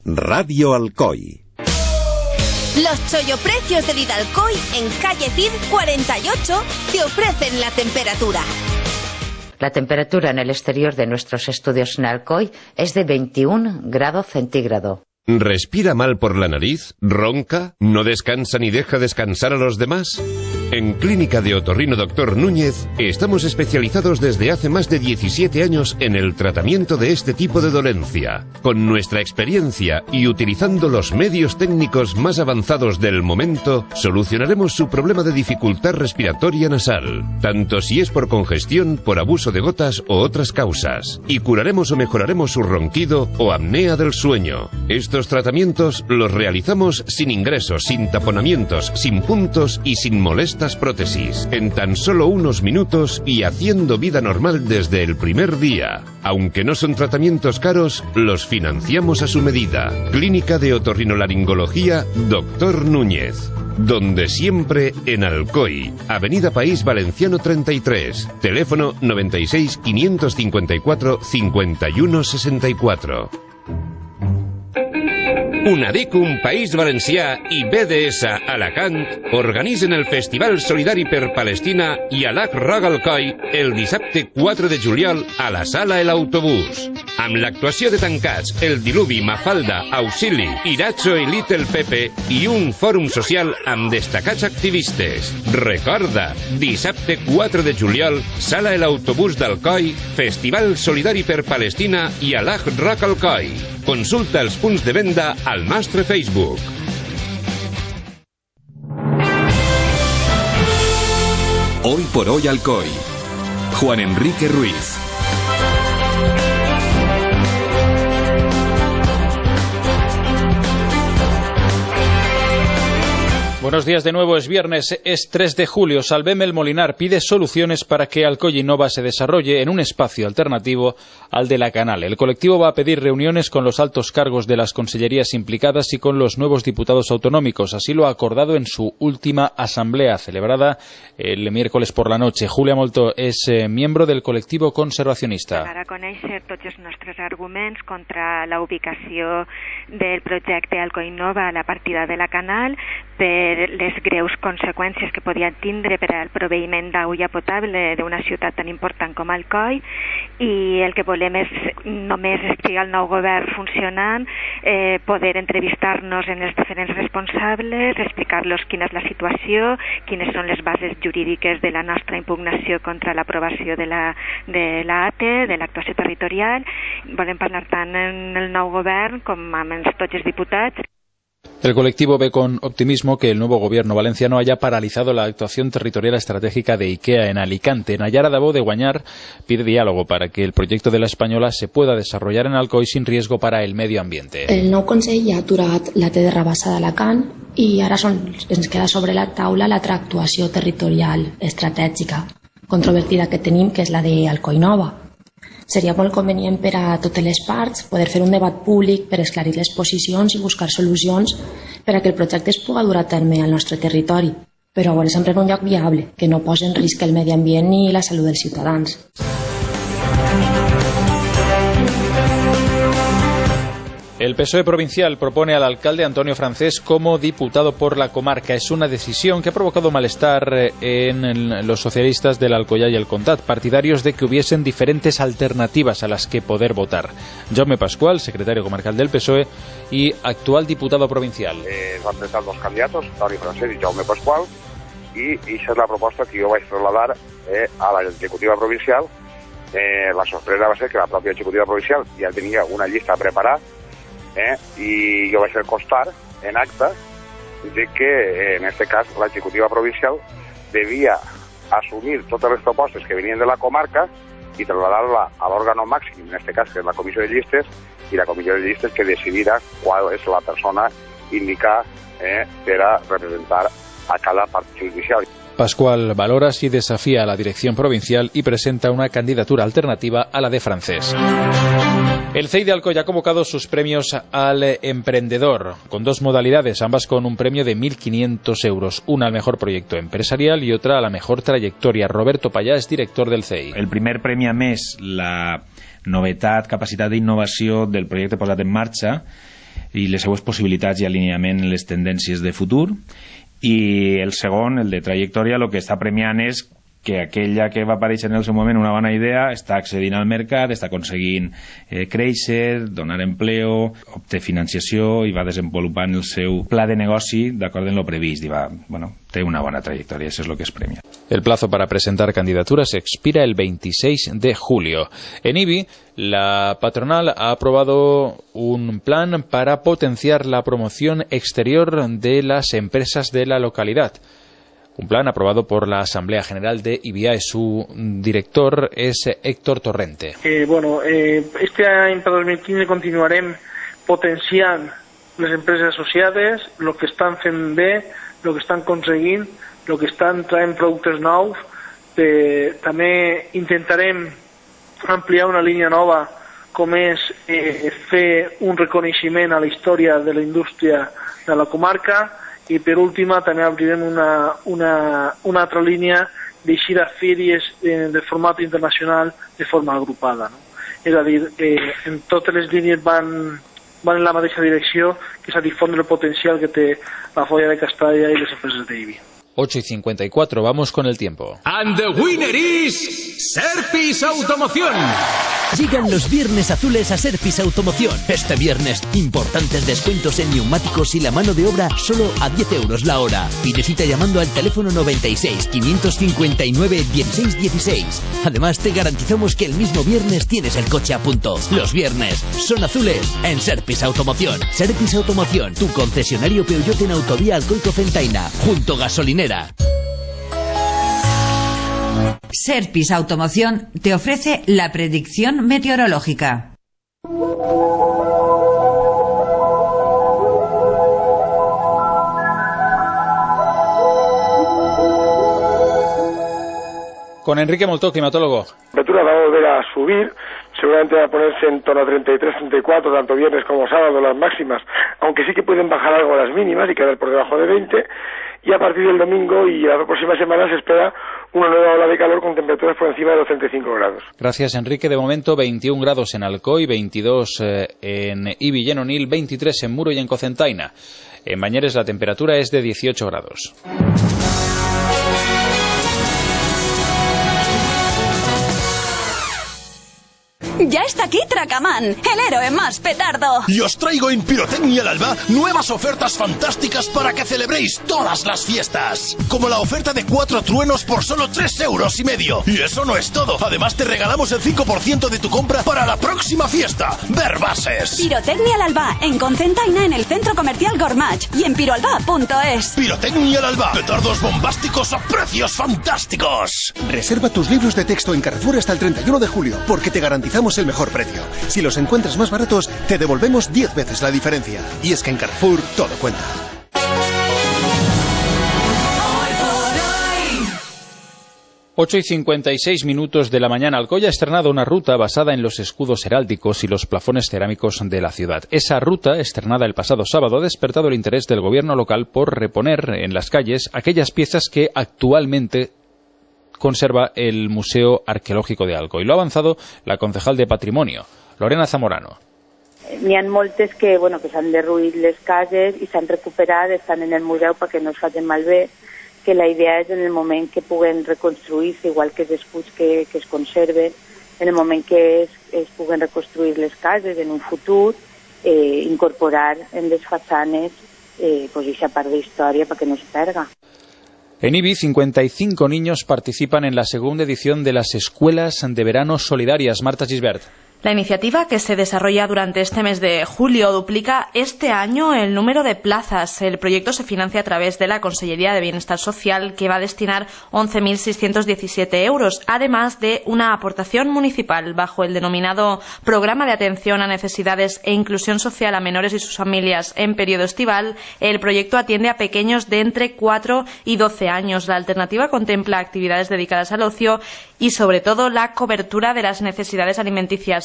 Radio Alcoy. Los cholloprecios del Hidalcoy en calle Cid 48 te ofrecen la temperatura. La temperatura en el exterior de nuestros estudios en Alcoy es de 21 grados centígrados. ¿Respira mal por la nariz? ¿Ronca? ¿No descansa ni deja descansar a los demás? En Clínica de Otorrino Dr. Núñez estamos especializados desde hace más de 17 años en el tratamiento de este tipo de dolencia. Con nuestra experiencia y utilizando los medios técnicos más avanzados del momento, solucionaremos su problema de dificultad respiratoria nasal, tanto si es por congestión, por abuso de gotas o otras causas. Y curaremos o mejoraremos su ronquido o apnea del sueño. Estos tratamientos los realizamos sin ingresos, sin taponamientos, sin puntos y sin molestias prótesis, en tan solo unos minutos y haciendo vida normal desde el primer día. Aunque no son tratamientos caros, los financiamos a su medida. Clínica de Otorrinolaringología Dr. Núñez. Donde siempre en Alcoy, Avenida País Valenciano 33, teléfono 96 554 51 64. Unadicum País Valencià i BDS Alacant organitzen el Festival Solidari per Palestina i Alach Rock Alcoy el dissabte 4 de juliol a la Sala El Autobús. Amb l'actuació de Tancats, El Diluvi, Mafalda, Auxili, Iracho i Little Pepe i un fòrum social amb destacats activistes. Recorda, dissabte 4 de juliol, Sala El Autobús d'Alcoy, Festival Solidari per Palestina i Alach Rock Alcoy. Consulta els punts de venda al nostre Facebook. Hoy por hoy Alcoy. Juan Enrique Ruiz. Buenos días de nuevo, es viernes, es 3 de julio. Salvem el Molinar pide soluciones para que Alcoy Innova se desarrolle en un espacio alternativo al de la Canal. El colectivo va a pedir reuniones con los altos cargos de las consellerías implicadas y con los nuevos diputados autonómicos. Así lo ha acordado en su última asamblea, celebrada el miércoles por la noche. Julia Molto es miembro del colectivo conservacionista. Para conèixer tots els nostres arguments contra la ubicació del projecte Alcoy Innova a la partida de la Canal, per les greus conseqüències que podien tindre per al proveïment d'aigua potable d'una ciutat tan important com Alcoy, i el que volem és, només estigui el nou govern funcionant, poder entrevistar-nos en els diferents responsables, explicar-los quina és la situació, quines són les bases jurídiques de la nostra impugnació contra l'aprovació de l'ATE, de l'actuació territorial. Volem parlar tant en el nou govern com amb tots els diputats. El colectivo ve con optimismo que el nuevo gobierno valenciano haya paralizado la actuación territorial estratégica de IKEA en Alicante. Nayara Dabó de Guanyar pide diálogo para que el proyecto de la Española se pueda desarrollar en Alcoy sin riesgo para el medio ambiente. El nou Consell ja ha aturat la T de Rabassa d'Alacant i ara ens queda sobre la taula l'altra actuació territorial estratègica controvertida que tenim, que és la d'Alcoy Nova. Seria molt convenient per a totes les parts poder fer un debat públic per esclarir les posicions i buscar solucions per a que el projecte es pugui dur a terme al nostre territori, però sempre en un lloc viable, que no posi en risc el medi ambient ni la salut dels ciutadans. El PSOE provincial propone al alcalde Antonio Francés como diputado por la comarca. Es una decisión que ha provocado malestar en los socialistas del Alcoyà y el Comtat, partidarios de que hubiesen diferentes alternativas a las que poder votar. Jaume Pascual, secretario comarcal del PSOE y actual diputado provincial. Van presentar dos candidatos, Toni Francés y Jaume Pascual, y esa es la propuesta que yo voy a trasladar a la ejecutiva provincial. La sorpresa va a ser que la propia ejecutiva provincial ya tenía una lista preparada, i jo vaig fer constar en acta de que en este cas l'executiva provincial devia assumir totes les propostes que venien de la comarca i trasladar-la a l'òrgano màxim, en este cas que és la comissió de llistes, i la comissió de llistes que decidirà qual és la persona indicada per a representar a cada partit judicial. Pascual valora si desafía a la dirección provincial y presenta una candidatura alternativa a la de Francés. El CEI de Alcoy ha convocado sus premios al emprendedor, con dos modalidades, ambas con un premio de 1.500 euros, una al mejor proyecto empresarial y otra a la mejor trayectoria. Roberto Payá es director del CEI. El primer premi, a més, la novetat, capacitat d'innovació del projecte posat en marxa, i les seues possibilitats i alineament en les tendències de futur. I el segon, el de trajectòria, el que està premiant és que aquella que va aparèixer en el seu moment una bona idea està accedint al mercat, està aconseguint créixer, donar empleo, obté financiació i va desenvolupant el seu pla de negoci d'acord amb lo previst i té una buena trayectoria, eso es lo que es premia. El plazo para presentar candidaturas expira el 26 de julio. En IBI, la patronal ha aprobado un plan para potenciar la promoción exterior de las empresas de la localidad. Un plan aprobado por la Asamblea General de IBIAE. Su director es Héctor Torrente. Este any per 2015 continuarem potenciant les empreses associades, el que estan fent bé, el que estan aconseguint, el que estan traient productes nous. També intentarem ampliar una línia nova com és fer un reconeixement a la història de la indústria de la comarca. I per última també obrirem una altra línia d'eixir a fèries de format internacional de forma agrupada. És a dir, en totes les línies van en la mateixa direcció, que és a difondre el potencial que té la Folla de Castalla i les empreses d'IBI. 8:54, vamos con el tiempo. And the winner is Serpis Automoción. Llegan los viernes azules a Serpis Automoción. Este viernes, importantes descuentos en neumáticos y la mano de obra solo a 10 euros la hora. Pide cita llamando al teléfono 96 559 1616. Además, te garantizamos que el mismo viernes tienes el coche a punto. Los viernes son azules en Serpis Automoción. Serpis Automoción, tu concesionario Peugeot en Autovía Alcoico-Centaina, junto gasolinera. Serpis Automoción te ofrece la predicción meteorológica. Con Enrique Moltó, climatólogo. La temperatura va a volver a subir, seguramente va a ponerse en torno a 33-34, tanto viernes como sábado las máximas, aunque sí que pueden bajar algo las mínimas y quedar por debajo de 20, y a partir del domingo y la próxima semana se espera una nueva ola de calor con temperaturas por encima de los 35 grados. Gracias, Enrique. De momento 21 grados en Alcoy, 22 en Ibi y en Onil, 23 en Muro y en Cocentaina. En Bañeres la temperatura es de 18 grados. Ya está aquí Tracaman, el héroe más petardo. Y os traigo en Pirotecnia al Alba nuevas ofertas fantásticas para que celebréis todas las fiestas. Como la oferta de 4 truenos por solo 3,5 euros. Y eso no es todo. Además te regalamos el 5% de tu compra para la próxima fiesta. Verbases. Pirotecnia al Alba, en Concentaina, en el Centro Comercial Gormach y en piroalba.es. Pirotecnia al Alba. Petardos bombásticos a precios fantásticos. Reserva tus libros de texto en Carrefour hasta el 31 de julio, porque te garantizamos el mejor precio. Si los encuentras más baratos, te devolvemos 10 veces la diferencia. Y es que en Carrefour todo cuenta. Hoy 8:56 de la mañana. Alcoy ha estrenado una ruta basada en los escudos heráldicos y los plafones cerámicos de la ciudad. Esa ruta, estrenada el pasado sábado, ha despertado el interés del gobierno local por reponer en las calles aquellas piezas que actualmente conserva el Museo Arqueológico de Alcoy. Lo ha avanzado la concejal de Patrimonio, Lorena Zamorano. N'hi ha moltes que s'han derruït les cases i s'han recuperat, estan en el museu perquè no es facin malbé, que la idea és en el moment que puguen reconstruir-se, igual que els escuts que es conserven, en el moment que es puguen reconstruir les cases en un futur, incorporar en les façanes aquesta part d'història perquè no es perga. En Ibi, 55 niños participan en la segunda edición de las Escuelas de Verano Solidarias. Marta Gisbert. La iniciativa, que se desarrolla durante este mes de julio, duplica este año el número de plazas. El proyecto se financia a través de la Consellería de Bienestar Social, que va a destinar 11.617 euros, además de una aportación municipal bajo el denominado Programa de Atención a Necesidades e Inclusión Social a Menores y sus Familias en periodo estival. El proyecto atiende a pequeños de entre 4 y 12 años. La alternativa contempla actividades dedicadas al ocio y, sobre todo, la cobertura de las necesidades alimenticias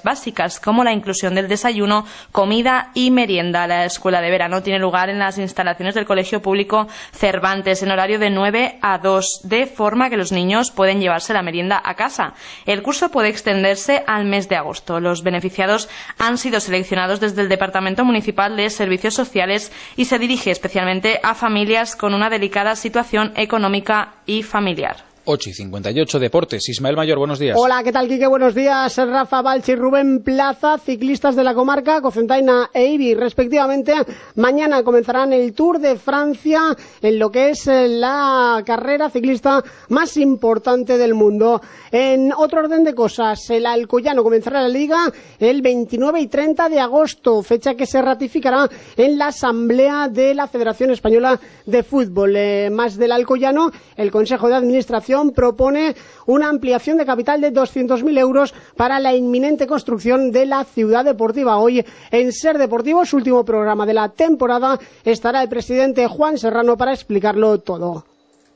básicas, como la inclusión del desayuno, comida y merienda. La escuela de verano tiene lugar en las instalaciones del Colegio Público Cervantes en horario de 9 a 2, de forma que los niños pueden llevarse la merienda a casa. El curso puede extenderse al mes de agosto. Los beneficiados han sido seleccionados desde el Departamento Municipal de Servicios Sociales y se dirige especialmente a familias con una delicada situación económica y familiar. 8:58 Deportes. Ismael Mayor, buenos días. Hola, ¿qué tal, Quique? Buenos días. Rafa Balchi y Rubén Plaza, ciclistas de la comarca, Cocentaina e Ibi, respectivamente. Mañana comenzarán el Tour de Francia en lo que es la carrera ciclista más importante del mundo. En otro orden de cosas, el Alcoyano comenzará la Liga el 29 y 30 de agosto, fecha que se ratificará en la Asamblea de la Federación Española de Fútbol. Más del Alcoyano, el Consejo de Administración propone una ampliación de capital de 200.000 euros para la inminente construcción de la ciudad deportiva. Hoy en Ser Deportivo, su último programa de la temporada, estará el presidente Juan Serrano para explicarlo todo.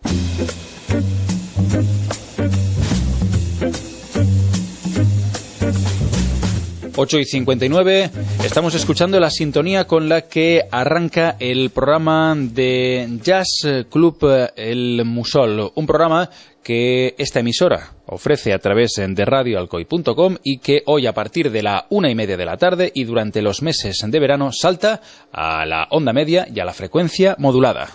Ocho y 59, estamos escuchando la sintonía con la que arranca el programa de Jazz Club El Musol, un programa que esta emisora ofrece a través de radioalcoy.com y que hoy a partir de la 1:30 de la tarde y durante los meses de verano salta a la onda media y a la frecuencia modulada.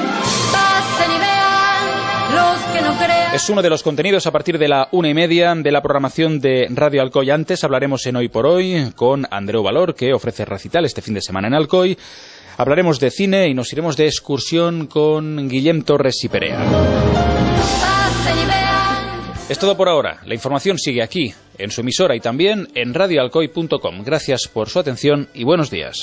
Es uno de los contenidos a partir de la 1:30 de la programación de Radio Alcoy. Antes hablaremos en Hoy por Hoy con Andreu Valor, que ofrece recital este fin de semana en Alcoy. Hablaremos de cine y nos iremos de excursión con Guillem Torres y Perea. Es todo por ahora. La información sigue aquí, en su emisora y también en radioalcoy.com. Gracias por su atención y buenos días.